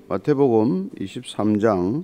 마태복음 23장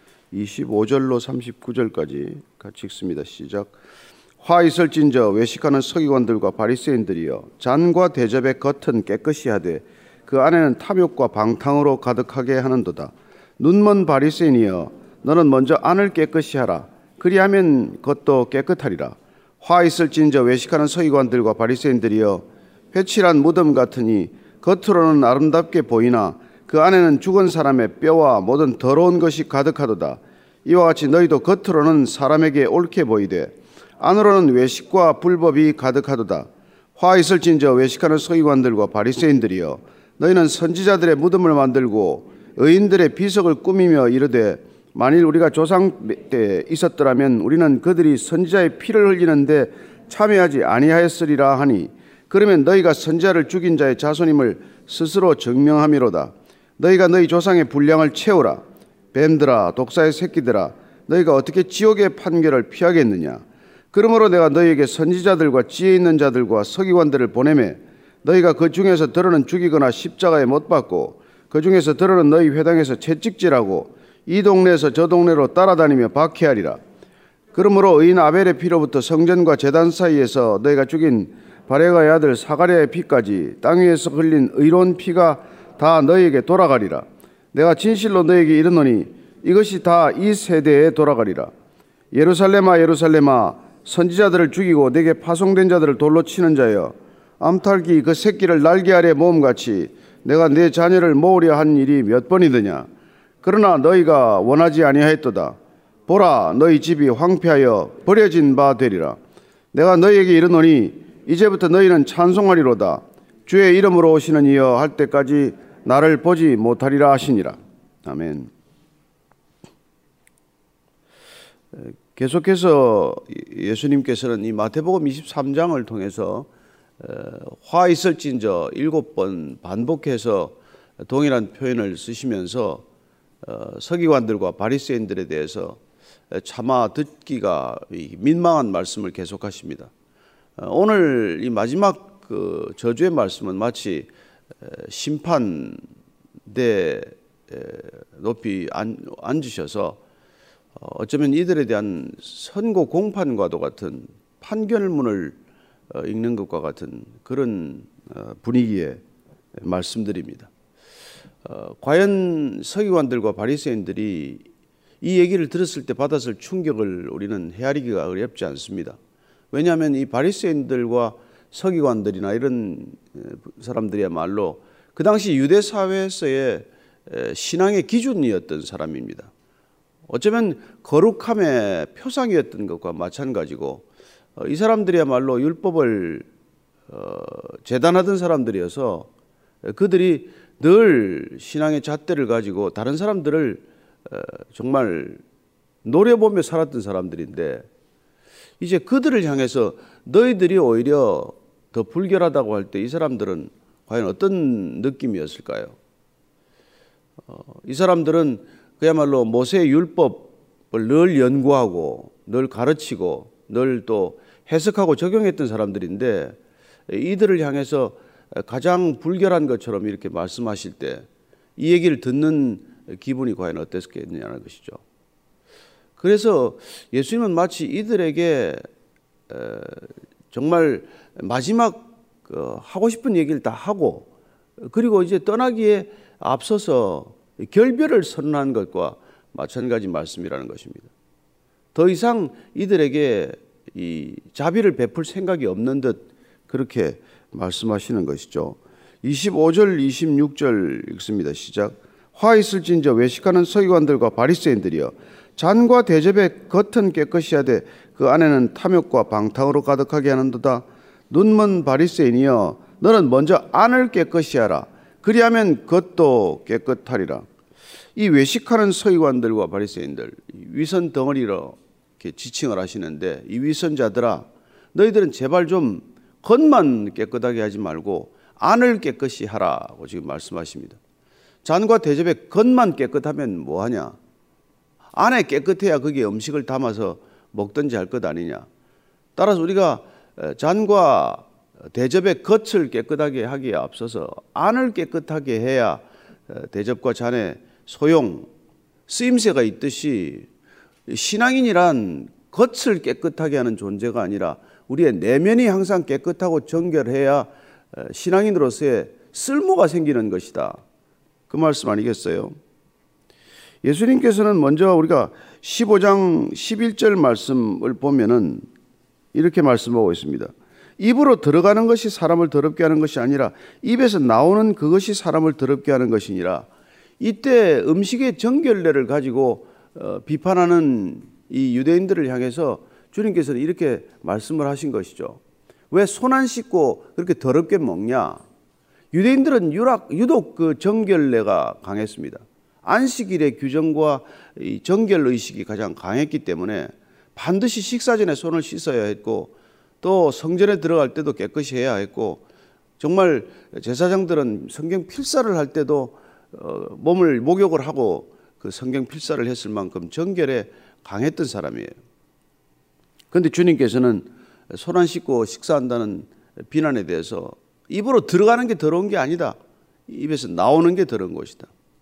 25절로 39절까지 같이 읽습니다. 시작. 화 있을진저 외식하는 서기관들과 바리새인들이여, 잔과 대접의 겉은 깨끗이 하되 그 안에는 탐욕과 방탕으로 가득하게 하는도다. 눈먼 바리새인이여, 너는 먼저 안을 깨끗이 하라. 그리하면 겉도 깨끗하리라. 화 있을진저 외식하는 서기관들과 바리새인들이여, 회칠한 무덤 같으니 겉으로는 아름답게 보이나 그 안에는 죽은 사람의 뼈와 모든 더러운 것이 가득하도다. 이와 같이 너희도 겉으로는 사람에게 옳게 보이되 안으로는 외식과 불법이 가득하도다. 화 있을진저 외식하는 서기관들과 바리새인들이여, 너희는 선지자들의 무덤을 만들고 의인들의 비석을 꾸미며 이르되 만일 우리가 조상 때 있었더라면 우리는 그들이 선지자의 피를 흘리는데 참여하지 아니하였으리라 하니, 그러면 너희가 선지자를 죽인 자의 자손임을 스스로 증명함이로다. 너희가 너희 조상의 분량을 채우라. 뱀들아, 독사의 새끼들아, 너희가 어떻게 지옥의 판결을 피하겠느냐. 그러므로 내가 너희에게 선지자들과 지혜 있는 자들과 서기관들을 보내매 너희가 그 중에서 더러는 죽이거나 십자가에 못 박고 그 중에서 더러는 너희 회당에서 채찍질하고 이 동네에서 저 동네로 따라다니며 박해하리라. 그러므로 의인 아벨의 피로부터 성전과 제단 사이에서 너희가 죽인 바레가의 아들 사가랴의 피까지 땅 위에서 흘린 의로운 피가 다 너희에게 돌아가리라. 내가 진실로 너희에게 이르노니 이것이 다 이 세대에 돌아가리라. 예루살렘아, 예루살렘아, 선지자들을 죽이고 내게 파송된 자들을 돌로 치는 자여, 암탉이 그 새끼를 날개 아래 모음같이 내가 내 자녀를 모으려 한 일이 몇 번이더냐. 그러나 너희가 원하지 아니하였도다. 보라, 너희 집이 황폐하여 버려진 바 되리라. 내가 너희에게 이르노니 이제부터 너희는 찬송하리로다. 주의 이름으로 오시는 이여 할 때까지 나를 보지 못하리라 하시니라. 아멘. 계속해서 예수님께서는 이 마태복음 23장을 통해서 화 있을진저 7번 반복해서 동일한 표현을 쓰시면서 서기관들과 바리새인들에 대해서 차마 듣기가 민망한 말씀을 계속하십니다. 오늘 이 마지막 그 저주의 말씀은 마치 심판대 높이 앉으셔서 어쩌면 이들에 대한 선고 공판과도 같은 판결문을 읽는 것과 같은 그런 분위기의 말씀들입니다. 과연 서기관들과 바리새인들이 이 얘기를 들었을 때 받았을 충격을 우리는 헤아리기가 어렵지 않습니다. 왜냐하면 이 바리새인들과 서기관들이나 이런 사람들이야말로 그 당시 유대 사회에서의 신앙의 기준이었던 사람입니다. 어쩌면 거룩함의 표상이었던 것과 마찬가지고, 이 사람들이야말로 율법을 재단하던 사람들이어서 그들이 늘 신앙의 잣대를 가지고 다른 사람들을 정말 노려보며 살았던 사람들인데, 이제 그들을 향해서 너희들이 오히려 더 불결하다고 할 때 이 사람들은 과연 어떤 느낌이었을까요? 이 사람들은 그야말로 모세의 율법을 늘 연구하고 늘 가르치고 늘 또 해석하고 적용했던 사람들인데, 이들을 향해서 가장 불결한 것처럼 이렇게 말씀하실 때 이 얘기를 듣는 기분이 과연 어땠겠느냐는 것이죠. 그래서 예수님은 마치 이들에게 정말 마지막 하고 싶은 얘기를 다 하고, 그리고 이제 떠나기에 앞서서 결별을 선언한 것과 마찬가지 말씀이라는 것입니다. 더 이상 이들에게 이 자비를 베풀 생각이 없는 듯 그렇게 말씀하시는 것이죠. 25절 26절 읽습니다. 시작. 화 있을진저 외식하는 서기관들과 바리새인들이여, 잔과 대접의 겉은 깨끗이 하되 그 안에는 탐욕과 방탕으로 가득하게 하는도다. 눈먼 바리새인이여, 너는 먼저 안을 깨끗이 하라. 그리하면 겉도 깨끗하리라. 이 외식하는 서기관들과 바리새인들, 위선 덩어리로 이렇게 지칭을 하시는데, 이 위선자들아, 너희들은 제발 좀 겉만 깨끗하게 하지 말고 안을 깨끗이 하라고 지금 말씀하십니다. 잔과 대접의 겉만 깨끗하면 뭐하냐? 안에 깨끗해야 거기에 음식을 담아서 먹든지 할 것 아니냐. 따라서 우리가 잔과 대접의 겉을 깨끗하게 하기에 앞서서 안을 깨끗하게 해야 대접과 잔에 소용, 쓰임새가 있듯이 신앙인이란 겉을 깨끗하게 하는 존재가 아니라 우리의 내면이 항상 깨끗하고 정결해야 신앙인으로서의 쓸모가 생기는 것이다. 그 말씀 아니겠어요? 예수님께서는 먼저 우리가 15장 11절 말씀을 보면은 이렇게 말씀하고 있습니다. 입으로 들어가는 것이 사람을 더럽게 하는 것이 아니라 입에서 나오는 그것이 사람을 더럽게 하는 것이니라. 이때 음식의 정결례를 가지고 비판하는 이 유대인들을 향해서 주님께서는 이렇게 말씀을 하신 것이죠. 왜 손 안 씻고 그렇게 더럽게 먹냐? 유대인들은 유독 그 정결례가 강했습니다. 안식일의 규정과 이 정결 의식이 가장 강했기 때문에 반드시 식사 전에 손을 씻어야 했고 또 성전에 들어갈 때도 깨끗이 해야 했고 정말 제사장들은 성경 필사를 할 때도 몸을 목욕을 하고 그 성경 필사를 했을 만큼 정결에 강했던 사람이에요. 그런데 주님께서는 손 안 씻고 식사한다는 비난에 대해서 입으로 들어가는 게 더러운 게 아니다. 입에서 나오는 게 더러운 것이다.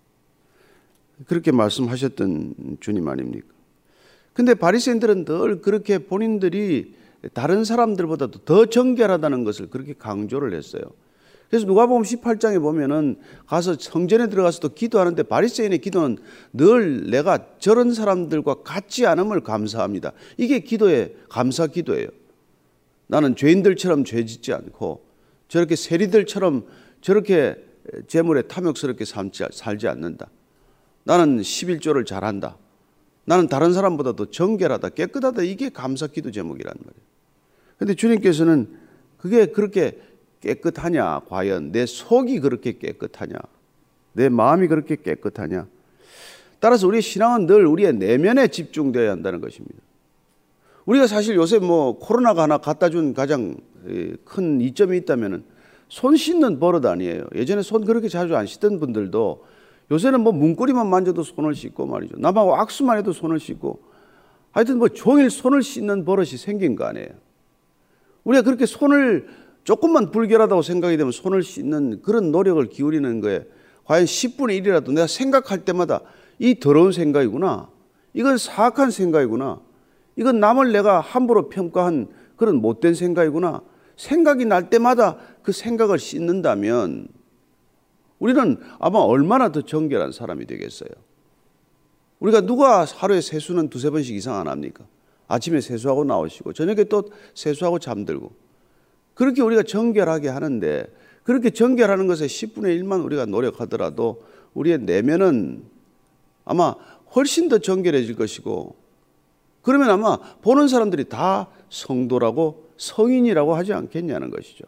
그렇게 말씀하셨던 주님 아닙니까? 근데 바리새인들은 늘 그렇게 본인들이 다른 사람들보다도 더 정결하다는 것을 그렇게 강조를 했어요. 그래서 누가복음 18장에 보면은 가서 성전에 들어가서도 기도하는데 바리새인의 기도는 늘 내가 저런 사람들과 같지 않음을 감사합니다. 이게 기도의 감사 기도예요. 나는 죄인들처럼 죄 짓지 않고 저렇게 세리들처럼 저렇게 재물에 탐욕스럽게 살지 않는다. 나는 11조를 잘한다. 나는 다른 사람보다도 정결하다, 깨끗하다. 이게 감사 기도 제목이란 말이에요. 그런데 주님께서는 그게 그렇게 깨끗하냐? 과연 내 속이 그렇게 깨끗하냐? 내 마음이 그렇게 깨끗하냐? 따라서 우리의 신앙은 늘 우리의 내면에 집중되어야 한다는 것입니다. 우리가 사실 요새 뭐 코로나가 하나 갖다 준 가장 큰 이점이 있다면은 손 씻는 버릇 아니에요. 예전에 손 그렇게 자주 안 씻던 분들도 요새는 뭐 문고리만 만져도 손을 씻고 말이죠. 남하고 악수만 해도 손을 씻고 하여튼 뭐 종일 손을 씻는 버릇이 생긴 거 아니에요. 우리가 그렇게 손을 조금만 불결하다고 생각이 되면 손을 씻는 그런 노력을 기울이는 거에 과연 10분의 1이라도 내가 생각할 때마다 이 더러운 생각이구나. 이건 사악한 생각이구나. 이건 남을 내가 함부로 평가한 그런 못된 생각이구나. 생각이 날 때마다 그 생각을 씻는다면 우리는 아마 얼마나 더 정결한 사람이 되겠어요. 우리가 누가 하루에 세수는 두세 번씩 이상 안 합니까? 아침에 세수하고 나오시고 저녁에 또 세수하고 잠들고 그렇게 우리가 정결하게 하는데 그렇게 정결하는 것에 10분의 1만 우리가 노력하더라도 우리의 내면은 아마 훨씬 더 정결해질 것이고 그러면 아마 보는 사람들이 다 성도라고 성인이라고 하지 않겠냐는 것이죠.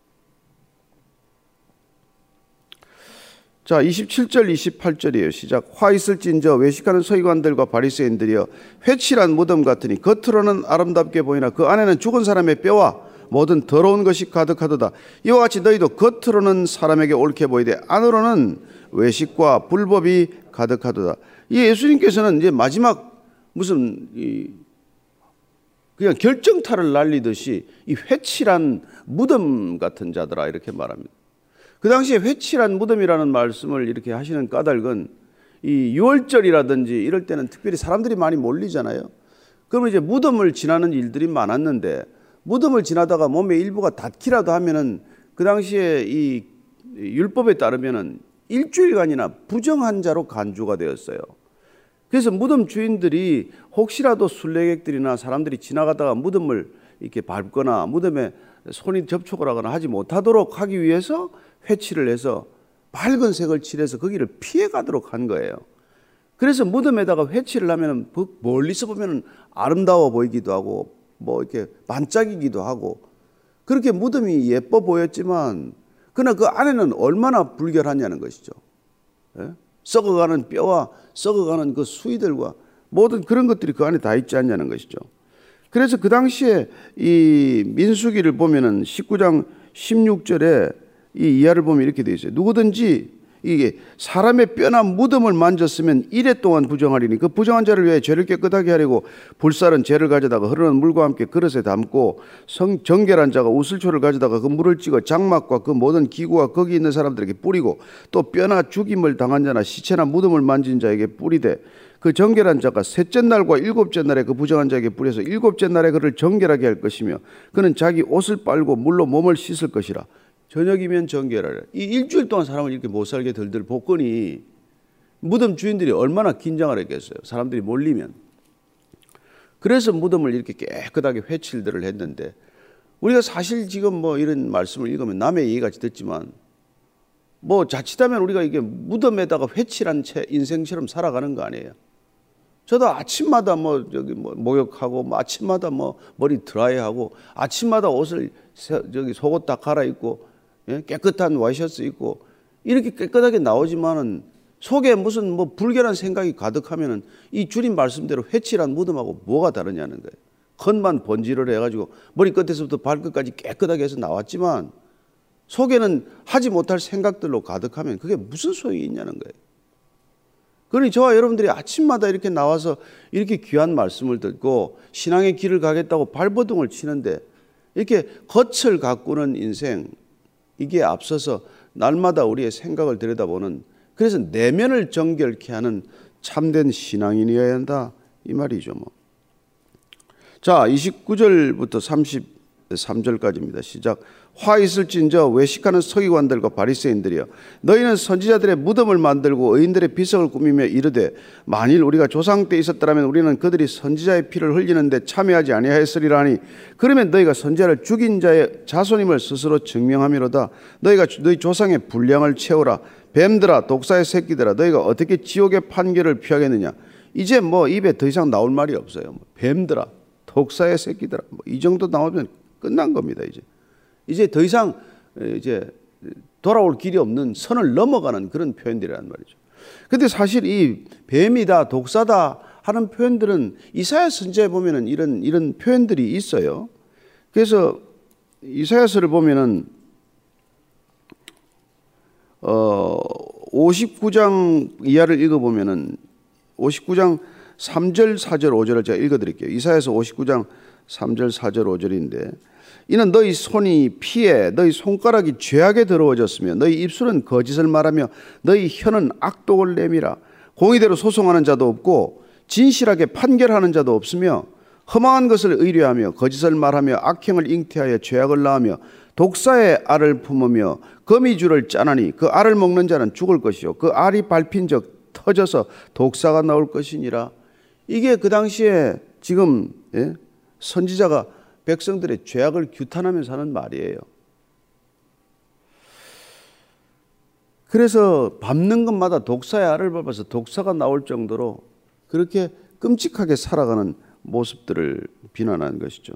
자, 27절 28절이에요. 시작. 화 있을진저 외식하는 서기관들과 바리새인들이여 회칠한 무덤 같으니 겉으로는 아름답게 보이나 그 안에는 죽은 사람의 뼈와 모든 더러운 것이 가득하도다. 이와 같이 너희도 겉으로는 사람에게 옳게 보이되 안으로는 외식과 불법이 가득하도다. 이 예수님께서는 이제 마지막 무슨 그냥 결정타를 날리듯이 이 회칠한 무덤 같은 자들아 이렇게 말합니다. 그 당시에 회칠한 무덤이라는 말씀을 이렇게 하시는 까닭은 이 6월절이라든지 이럴 때는 특별히 사람들이 많이 몰리잖아요. 그러면 이제 무덤을 지나는 일들이 많았는데 무덤을 지나다가 몸의 일부가 닿기라도 하면은 그 당시에 이 율법에 따르면은 일주일간이나 부정한 자로 간주가 되었어요. 그래서 무덤 주인들이 혹시라도 순례객들이나 사람들이 지나가다가 무덤을 이렇게 밟거나 무덤에 손이 접촉을 하거나 하지 못하도록 하기 위해서 회칠을 해서 밝은 색을 칠해서 거기를 피해 가도록 한 거예요. 그래서 무덤에다가 회칠을 하면 멀리서 보면 아름다워 보이기도 하고 뭐 이렇게 반짝이기도 하고 그렇게 무덤이 예뻐 보였지만 그러나 그 안에는 얼마나 불결하냐는 것이죠. 예? 썩어가는 뼈와 썩어가는 그 수위들과 모든 그런 것들이 그 안에 다 있지 않냐는 것이죠. 그래서 그 당시에 이 민수기를 보면은 19장 16절에 이 이하를 보면 이렇게 되어 있어요. 누구든지 이게 사람의 뼈나 무덤을 만졌으면 이래 동안 부정하리니 그 부정한 자를 위해 죄를 깨끗하게 하려고 불살은 죄를 가져다가 흐르는 물과 함께 그릇에 담고 정결한 자가 우슬초를 가져다가 그 물을 찍어 장막과 그 모든 기구와 거기 있는 사람들에게 뿌리고 또 뼈나 죽임을 당한 자나 시체나 무덤을 만진 자에게 뿌리되 그 정결한 자가 셋째 날과 일곱째 날에 그 부정한 자에게 뿌려서 일곱째 날에 그를 정결하게 할 것이며 그는 자기 옷을 빨고 물로 몸을 씻을 것이라. 저녁이면 정결하라. 이 일주일 동안 사람을 이렇게 못 살게 들들 볶으니 무덤 주인들이 얼마나 긴장을 했겠어요. 사람들이 몰리면. 그래서 무덤을 이렇게 깨끗하게 회칠들을 했는데 우리가 사실 지금 뭐 이런 말씀을 읽으면 남의 얘기같이 듣지만 뭐 자칫하면 우리가 이게 무덤에다가 회칠한 채 인생처럼 살아가는 거 아니에요. 저도 아침마다 뭐 저기 뭐 목욕하고 뭐 아침마다 뭐 머리 드라이하고 아침마다 옷을 저기 속옷 다 갈아입고 깨끗한 와이셔츠 입고 이렇게 깨끗하게 나오지만은 속에 무슨 뭐 불결한 생각이 가득하면은 이 주님 말씀대로 회칠한 무덤하고 뭐가 다르냐는 거예요. 겉만 번지를 해가지고 머리 끝에서부터 발끝까지 깨끗하게 해서 나왔지만 속에는 하지 못할 생각들로 가득하면 그게 무슨 소용이 있냐는 거예요. 그러니 저와 여러분들이 아침마다 이렇게 나와서 이렇게 귀한 말씀을 듣고 신앙의 길을 가겠다고 발버둥을 치는데 이렇게 겉을 가꾸는 인생 이게 앞서서 날마다 우리의 생각을 들여다보는 그래서 내면을 정결케 하는 참된 신앙인이어야 한다 이 말이죠. 뭐. 자 29절부터 33절까지입니다. 시작. 화 있을진저 외식하는 서기관들과 바리새인들이여 너희는 선지자들의 무덤을 만들고 의인들의 비석을 꾸미며 이르되 만일 우리가 조상 때 있었더라면 우리는 그들이 선지자의 피를 흘리는데 참여하지 아니하였으리라 하니 그러면 너희가 선지자를 죽인 자의 자손임을 스스로 증명하미로다. 너희가 너희 조상의 분량을 채우라. 뱀들아 독사의 새끼들아 너희가 어떻게 지옥의 판결을 피하겠느냐. 이제 뭐 입에 더 이상 나올 말이 없어요. 뱀들아 독사의 새끼들아 뭐 이 정도 나오면 끝난 겁니다. 이제 더 이상 이제 돌아올 길이 없는 선을 넘어가는 그런 표현들이란 말이죠. 근데 사실 이 뱀이다 독사다 하는 표현들은 이사야 선지자에 보면은 이런 표현들이 있어요. 그래서 이사야서를 보면은 59장 이하를 읽어보면은 59장 3절 4절 5절을 제가 읽어드릴게요. 이사야서 59장 3절 4절 5절인데 이는 너희 손이 피에 너희 손가락이 죄악에 더러워졌으며 너희 입술은 거짓을 말하며 너희 혀는 악독을 내밀어 공의대로 소송하는 자도 없고 진실하게 판결하는 자도 없으며 험한 것을 의뢰하며 거짓을 말하며 악행을 잉태하여 죄악을 낳으며 독사의 알을 품으며 거미줄을 짜나니 그 알을 먹는 자는 죽을 것이요 그 알이 밟힌 적 터져서 독사가 나올 것이니라. 이게 그 당시에 지금 선지자가 백성들의 죄악을 규탄하면서 하는 말이에요. 그래서 밟는 것마다 독사의 알을 밟아서 독사가 나올 정도로 그렇게 끔찍하게 살아가는 모습들을 비난한 것이죠.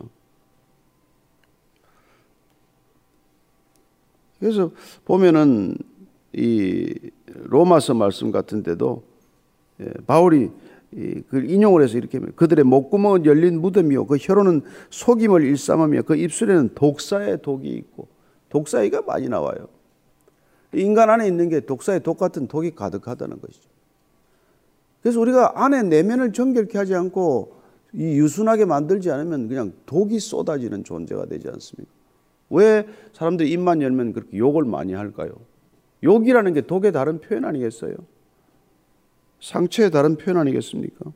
그래서 보면은 이 로마서 말씀 같은데도 바울이 그 인용을 해서 이렇게 그들의 목구멍은 열린 무덤이요 그 혀로는 속임을 일삼으며 그 입술에는 독사의 독이 있고 독사의가 많이 나와요. 인간 안에 있는 게 독사의 독 같은 독이 가득하다는 것이죠. 그래서 우리가 안에 내면을 정결케 하지 않고 이 유순하게 만들지 않으면 그냥 독이 쏟아지는 존재가 되지 않습니까? 왜 사람들이 입만 열면 그렇게 욕을 많이 할까요? 욕이라는 게 독의 다른 표현 아니겠어요? 상처의 다른 표현 아니겠습니까?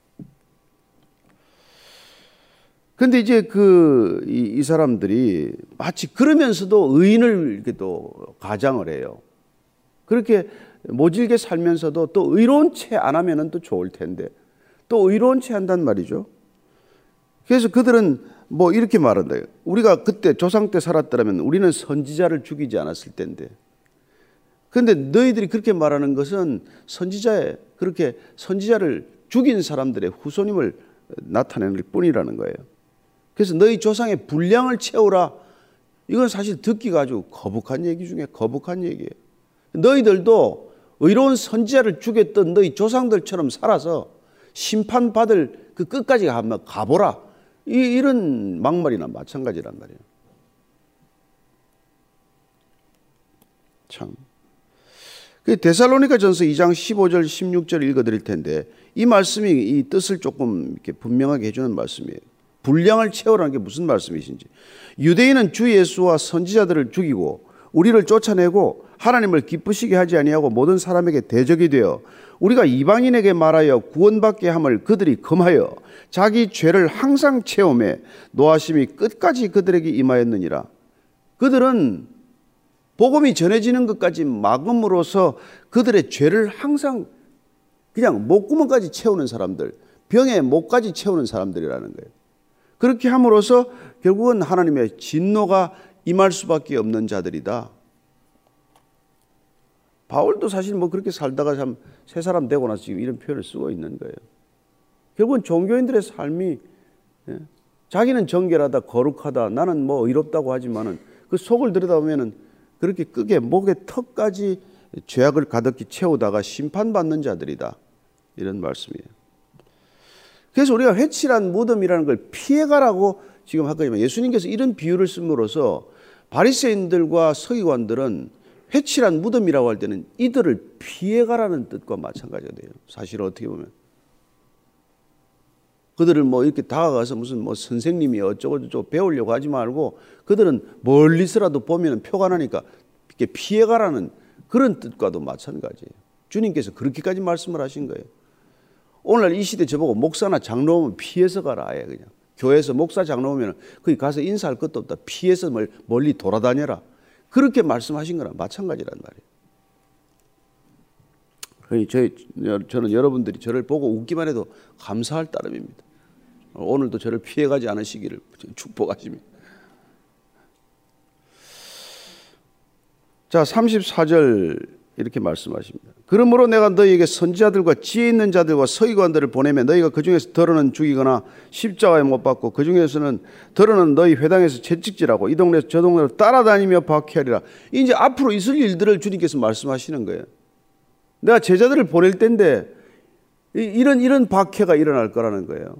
근데 이제 이 사람들이 마치 그러면서도 의인을 이렇게 또 가장을 해요. 그렇게 모질게 살면서도 또 의로운 채 안 하면은 또 좋을 텐데 또 의로운 채 한단 말이죠. 그래서 그들은 뭐 이렇게 말한다. 우리가 그때 조상 때 살았더라면 우리는 선지자를 죽이지 않았을 텐데. 그런데 너희들이 그렇게 말하는 것은 그렇게 선지자를 죽인 사람들의 후손임을 나타내는 뿐이라는 거예요. 그래서 너희 조상의 분량을 채우라. 이건 사실 듣기가 아주 거북한 얘기 중에 거북한 얘기예요. 너희들도 의로운 선지자를 죽였던 너희 조상들처럼 살아서 심판받을 그 끝까지 한번 가보라. 이런 막말이나 마찬가지란 말이에요. 참. 그 데살로니가전서 2장 15절 16절 읽어드릴 텐데 이 말씀이 이 뜻을 조금 이렇게 분명하게 해주는 말씀이에요. 분량을 채우라는 게 무슨 말씀이신지. 유대인은 주 예수와 선지자들을 죽이고 우리를 쫓아내고 하나님을 기쁘시게 하지 아니하고 모든 사람에게 대적이 되어 우리가 이방인에게 말하여 구원받게 함을 그들이 금하여 자기 죄를 항상 채우매 노하심이 끝까지 그들에게 임하였느니라. 그들은 복음이 전해지는 것까지 막음으로써 그들의 죄를 항상 그냥 목구멍까지 채우는 사람들, 병의 목까지 채우는 사람들이라는 거예요. 그렇게 함으로써 결국은 하나님의 진노가 임할 수밖에 없는 자들이다. 바울도 사실 뭐 그렇게 살다가 참 새 사람 되고 나서 지금 이런 표현을 쓰고 있는 거예요. 결국은 종교인들의 삶이 자기는 정결하다, 거룩하다, 나는 뭐 의롭다고 하지만은 그 속을 들여다보면은 그렇게 끄게 목의 턱까지 죄악을 가득히 채우다가 심판받는 자들이다. 이런 말씀이에요. 그래서 우리가 회칠한 무덤이라는 걸 피해가라고 지금 할 거지만 예수님께서 이런 비유를 씀으로써 바리새인들과 서기관들은 회칠한 무덤이라고 할 때는 이들을 피해가라는 뜻과 마찬가지가 돼요. 사실 어떻게 보면 그들을 뭐 이렇게 다가가서 무슨 뭐 선생님이 어쩌고저쩌고 배우려고 하지 말고 그들은 멀리서라도 보면 표가 나니까 이렇게 피해가라는 그런 뜻과도 마찬가지예요. 주님께서 그렇게까지 말씀을 하신 거예요. 오늘날 이 시대 저보고 목사나 장로 오면 피해서 가라 아예 그냥. 교회에서 목사 장로 오면 거기 가서 인사할 것도 없다. 피해서 멀리 돌아다녀라. 그렇게 말씀하신 거랑 마찬가지란 말이에요. 저는 여러분들이 저를 보고 웃기만 해도 감사할 따름입니다. 오늘도 저를 피해가지 않으시기를 축복하십니다. 자, 34절 이렇게 말씀하십니다. 그러므로 내가 너희에게 선지자들과 지혜 있는 자들과 서기관들을 보내면 너희가 그 중에서 더러는 죽이거나 십자가에 못 박고 그 중에서는 더러는 너희 회당에서 채찍질하고 이 동네에서 저 동네로 따라다니며 박해하리라. 이제 앞으로 있을 일들을 주님께서 말씀하시는 거예요. 내가 제자들을 보낼 때인데 이런 박해가 일어날 거라는 거예요.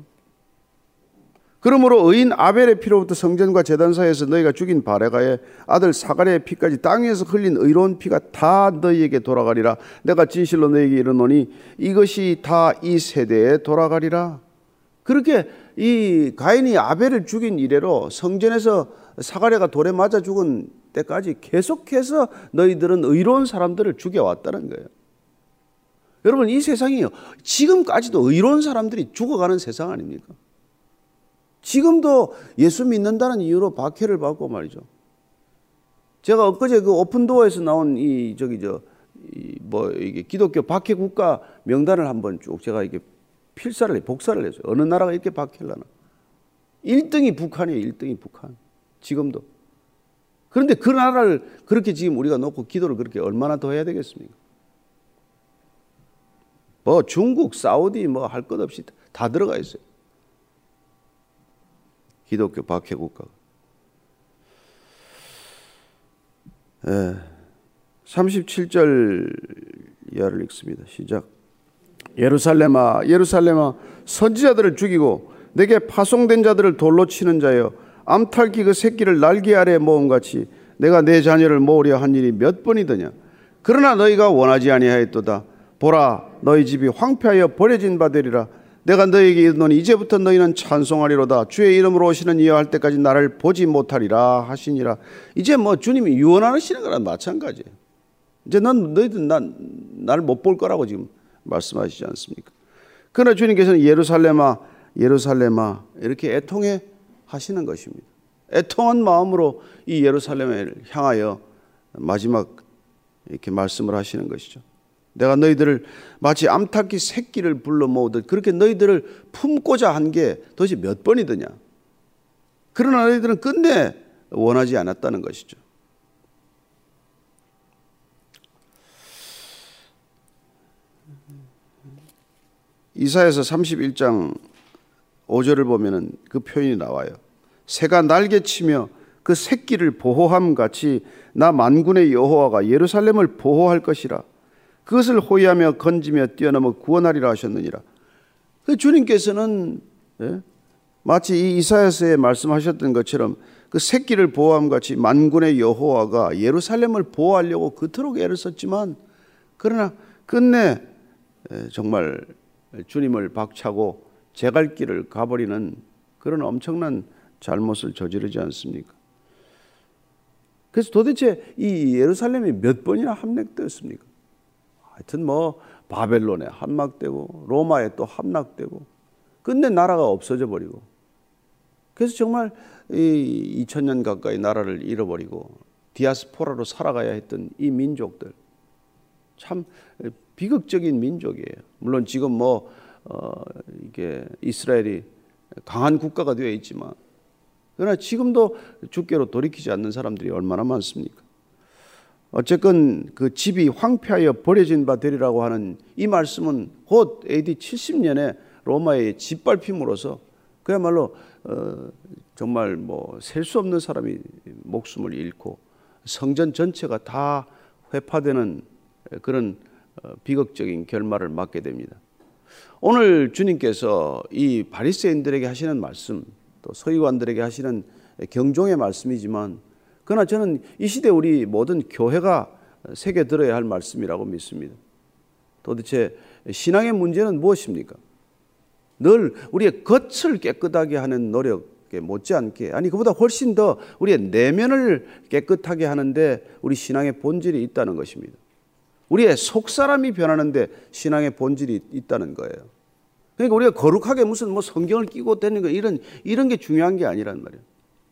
그러므로 의인 아벨의 피로부터 성전과 제단 사이에서 너희가 죽인 바레가의 아들 사가랴의 피까지 땅 위에서 흘린 의로운 피가 다 너희에게 돌아가리라. 내가 진실로 너희에게 이르노니 이것이 다 이 세대에 돌아가리라. 그렇게 이 가인이 아벨을 죽인 이래로 성전에서 사가랴가 돌에 맞아 죽은 때까지 계속해서 너희들은 의로운 사람들을 죽여왔다는 거예요. 여러분 이 세상이요 지금까지도 의로운 사람들이 죽어가는 세상 아닙니까? 지금도 예수 믿는다는 이유로 박해를 받고 말이죠. 제가 엊그제 그 오픈도어에서 나온 이게 기독교 박해 국가 명단을 한번 쭉 제가 이게 복사를 했어요. 어느 나라가 이렇게 박해를 하나. 1등이 북한이에요. 1등이 북한. 지금도. 그런데 그 나라를 그렇게 지금 우리가 놓고 기도를 그렇게 얼마나 더 해야 되겠습니까? 뭐 중국, 사우디 뭐 할 것 없이 다 들어가 있어요. 기독교 박해 국가가. 37절 이하를 읽습니다. 시작. 예루살렘아 예루살렘아 선지자들을 죽이고 내게 파송된 자들을 돌로 치는 자여 암탉이 그 새끼를 날개 아래 모음같이 내가 내 자녀를 모으려 한 일이 몇 번이더냐. 그러나 너희가 원하지 아니하였도다. 보라 너희 집이 황폐하여 버려진 바 되리라. 내가 너희에게 이르노니 이제부터 너희는 찬송하리로다. 주의 이름으로 오시는 이여 할 때까지 나를 보지 못하리라 하시니라. 이제 뭐 주님이 유언하시는 거랑 마찬가지예요. 이제 너희들 나를 못 볼 거라고 지금 말씀하시지 않습니까? 그러나 주님께서는 예루살렘아 예루살렘아 이렇게 애통해 하시는 것입니다. 애통한 마음으로 이 예루살렘을 향하여 마지막 이렇게 말씀을 하시는 것이죠. 내가 너희들을 마치 암탉이 새끼를 불러 모으듯 그렇게 너희들을 품고자 한 게 도대체 몇 번이더냐. 그러나 너희들은 끝내 원하지 않았다는 것이죠. 이사야서 31장 5절을 보면은 그 표현이 나와요. 새가 날개치며 그 새끼를 보호함 같이 나 만군의 여호와가 예루살렘을 보호할 것이라. 그것을 호위하며 건지며 뛰어넘어 구원하리라 하셨느니라. 그 주님께서는 마치 이 이사야서에 말씀하셨던 것처럼 그 새끼를 보호함 같이 만군의 여호와가 예루살렘을 보호하려고 그토록 애를 썼지만 그러나 끝내 정말 주님을 박차고 제갈 길을 가버리는 그런 엄청난 잘못을 저지르지 않습니까? 그래서 도대체 이 예루살렘이 몇 번이나 함락되었습니까? 하여튼 뭐 바벨론에 함락되고 로마에 또 함락되고 끝내 나라가 없어져 버리고, 그래서 정말 이 2000년 가까이 나라를 잃어버리고 디아스포라로 살아가야 했던 이 민족들, 참 비극적인 민족이에요. 물론 지금 뭐 이게 이스라엘이 강한 국가가 되어 있지만, 그러나 지금도 주께로 돌이키지 않는 사람들이 얼마나 많습니까? 어쨌건 그 집이 황폐하여 버려진 바 되리라고 하는 이 말씀은 곧 AD 70년에 로마의 짓밟힘으로써 그야말로 정말 뭐 셀 수 없는 사람이 목숨을 잃고 성전 전체가 다 회파되는 그런 비극적인 결말을 맞게 됩니다. 오늘 주님께서 이 바리새인들에게 하시는 말씀, 또 서기관들에게 하시는 경종의 말씀이지만, 그러나 저는 이 시대 우리 모든 교회가 새겨 들어야 할 말씀이라고 믿습니다. 도대체 신앙의 문제는 무엇입니까? 늘 우리의 겉을 깨끗하게 하는 노력에 못지않게, 아니 그보다 훨씬 더 우리의 내면을 깨끗하게 하는데 우리 신앙의 본질이 있다는 것입니다. 우리의 속사람이 변하는데 신앙의 본질이 있다는 거예요. 그러니까 우리가 거룩하게 무슨 뭐 성경을 끼고 다니는 거 이런 게 중요한 게 아니란 말이에요.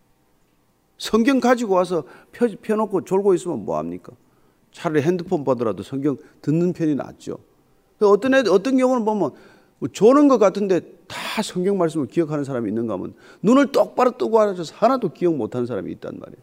성경 가지고 와서 펴놓고 졸고 있으면 뭐합니까? 차라리 핸드폰 보더라도 성경 듣는 편이 낫죠. 어떤 경우는 보면 조는 것 같은데 다 성경 말씀을 기억하는 사람이 있는가 하면 눈을 똑바로 뜨고 앉아서 하나도 기억 못하는 사람이 있단 말이에요.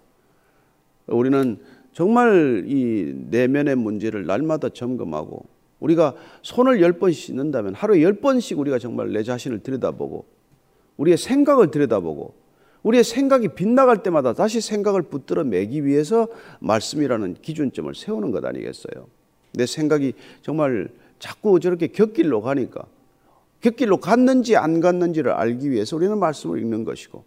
우리는 정말 이 내면의 문제를 날마다 점검하고, 우리가 손을 10번 씻는다면 하루에 10번씩 우리가 정말 내 자신을 들여다보고 우리의 생각을 들여다보고, 우리의 생각이 빗나갈 때마다 다시 생각을 붙들어 매기 위해서 말씀이라는 기준점을 세우는 것 아니겠어요? 내 생각이 정말 자꾸 저렇게 곁길로 가니까 곁길로 갔는지 안 갔는지를 알기 위해서 우리는 말씀을 읽는 것이고,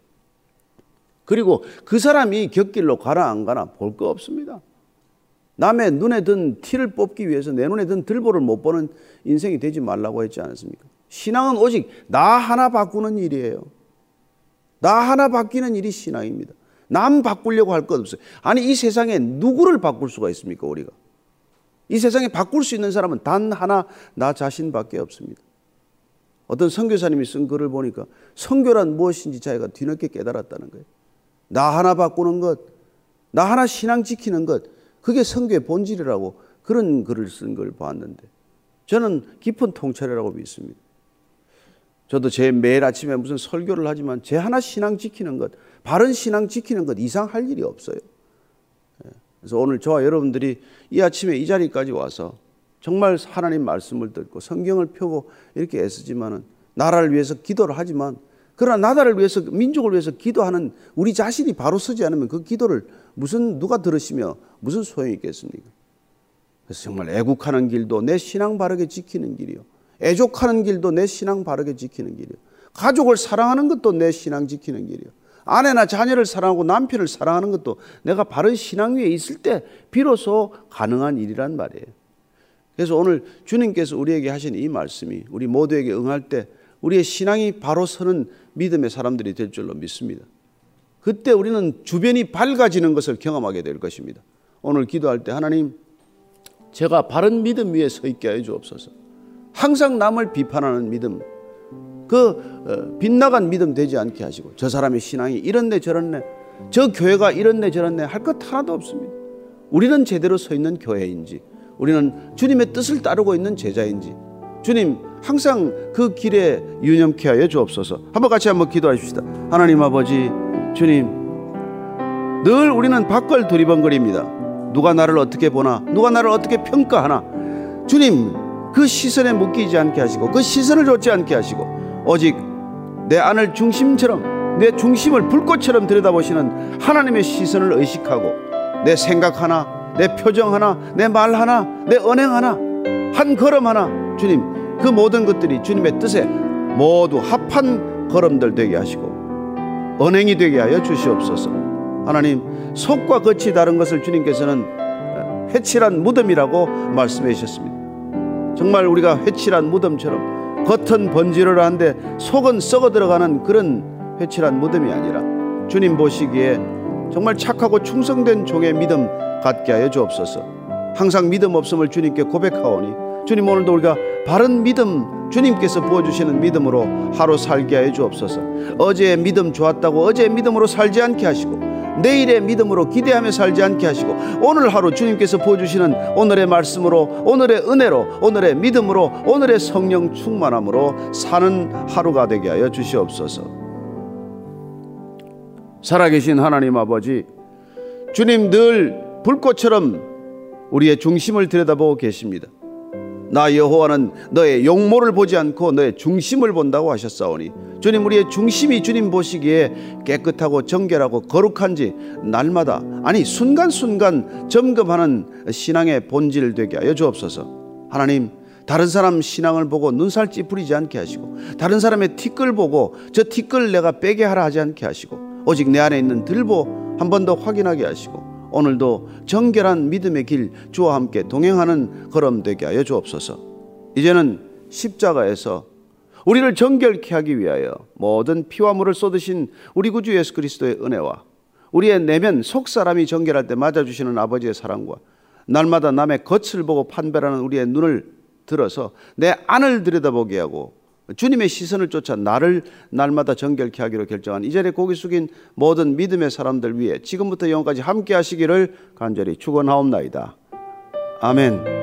그리고 그 사람이 곁길로 가나 안 가나 볼 거 없습니다. 남의 눈에 든 티를 뽑기 위해서 내 눈에 든 들보를 못 보는 인생이 되지 말라고 했지 않습니까? 신앙은 오직 나 하나 바꾸는 일이에요. 나 하나 바뀌는 일이 신앙입니다. 남 바꾸려고 할 것 없어요. 아니 이 세상에 누구를 바꿀 수가 있습니까? 우리가 이 세상에 바꿀 수 있는 사람은 단 하나, 나 자신밖에 없습니다. 어떤 선교사님이 쓴 글을 보니까 선교란 무엇인지 자기가 뒤늦게 깨달았다는 거예요. 나 하나 바꾸는 것, 나 하나 신앙 지키는 것, 그게 선교의 본질이라고 그런 글을 쓴 걸 봤는데, 저는 깊은 통찰이라고 믿습니다. 저도 제 매일 아침에 무슨 설교를 하지만 제 하나 신앙 지키는 것, 바른 신앙 지키는 것 이상 할 일이 없어요. 그래서 오늘 저와 여러분들이 이 아침에 이 자리까지 와서 정말 하나님 말씀을 듣고 성경을 펴고 이렇게 애쓰지만은, 나라를 위해서 기도를 하지만, 그러나 나라를 위해서, 민족을 위해서 기도하는 우리 자신이 바로 서지 않으면 그 기도를 누가 들으시며 무슨 소용이 있겠습니까? 그래서 정말 애국하는 길도 내 신앙 바르게 지키는 길이요, 애족하는 길도 내 신앙 바르게 지키는 길이요, 가족을 사랑하는 것도 내 신앙 지키는 길이요, 아내나 자녀를 사랑하고 남편을 사랑하는 것도 내가 바른 신앙 위에 있을 때 비로소 가능한 일이란 말이에요. 그래서 오늘 주님께서 우리에게 하신 이 말씀이 우리 모두에게 응할 때 우리의 신앙이 바로 서는 믿음의 사람들이 될 줄로 믿습니다. 그때 우리는 주변이 밝아지는 것을 경험하게 될 것입니다. 오늘 기도할 때 하나님, 제가 바른 믿음 위에 서 있게 하여 주옵소서. 항상 남을 비판하는 믿음, 빗나간 믿음 되지 않게 하시고, 저 사람의 신앙이 이렇네 저렇네, 저 교회가 이렇네 저렇네 할 것 하나도 없습니다. 우리는 제대로 서 있는 교회인지, 우리는 주님의 뜻을 따르고 있는 제자인지, 주님 항상 그 길에 유념케 하여 주옵소서. 같이 한번 기도하십시다. 하나님 아버지, 주님, 늘 우리는 밖을 두리번거립니다. 누가 나를 어떻게 보나, 누가 나를 어떻게 평가하나. 주님, 그 시선에 묶이지 않게 하시고 그 시선을 좇지 않게 하시고, 오직 내 안을 중심처럼, 내 중심을 불꽃처럼 들여다보시는 하나님의 시선을 의식하고, 내 생각 하나, 내 표정 하나, 내 말 하나, 내 언행 하나, 한 걸음 하나, 주님 그 모든 것들이 주님의 뜻에 모두 합한 걸음들 되게 하시고 언행이 되게 하여 주시옵소서. 하나님, 속과 겉이 다른 것을 주님께서는 회칠한 무덤이라고 말씀해 주셨습니다. 정말 우리가 회칠한 무덤처럼 겉은 번지르르한데 속은 썩어 들어가는 그런 회칠한 무덤이 아니라 주님 보시기에 정말 착하고 충성된 종의 믿음 갖게 하여 주옵소서. 항상 믿음 없음을 주님께 고백하오니 주님, 오늘도 우리가 바른 믿음, 주님께서 부어주시는 믿음으로 하루 살게 하여 주옵소서. 어제의 믿음 좋았다고 어제의 믿음으로 살지 않게 하시고, 내일의 믿음으로 기대하며 살지 않게 하시고, 오늘 하루 주님께서 부어주시는 오늘의 말씀으로, 오늘의 은혜로, 오늘의 믿음으로, 오늘의 성령 충만함으로 사는 하루가 되게 하여 주시옵소서. 살아계신 하나님 아버지, 주님 늘 불꽃처럼 우리의 중심을 들여다보고 계십니다. 나 여호와는 너의 용모를 보지 않고 너의 중심을 본다고 하셨사오니, 주님, 우리의 중심이 주님 보시기에 깨끗하고 정결하고 거룩한지 날마다, 아니 순간순간 점검하는 신앙의 본질 되게 하여 주옵소서. 하나님, 다른 사람 신앙을 보고 눈살 찌푸리지 않게 하시고, 다른 사람의 티끌 보고 저 티끌 내가 빼게 하라 하지 않게 하시고, 오직 내 안에 있는 들보 한 번 더 확인하게 하시고, 오늘도 정결한 믿음의 길 주와 함께 동행하는 걸음 되게 하여 주옵소서. 이제는 십자가에서 우리를 정결케 하기 위하여 모든 피와 물을 쏟으신 우리 구주 예수 그리스도의 은혜와 우리의 내면 속사람이 정결할 때 맞아주시는 아버지의 사랑과 날마다 남의 겉을 보고 판별하는 우리의 눈을 들어서 내 안을 들여다보게 하고 주님의 시선을 쫓아 나를 날마다 정결케 하기로 결정한 이 자리에 고개 숙인 모든 믿음의 사람들 위해 지금부터 영원까지 함께 하시기를 간절히 축원하옵나이다. 아멘.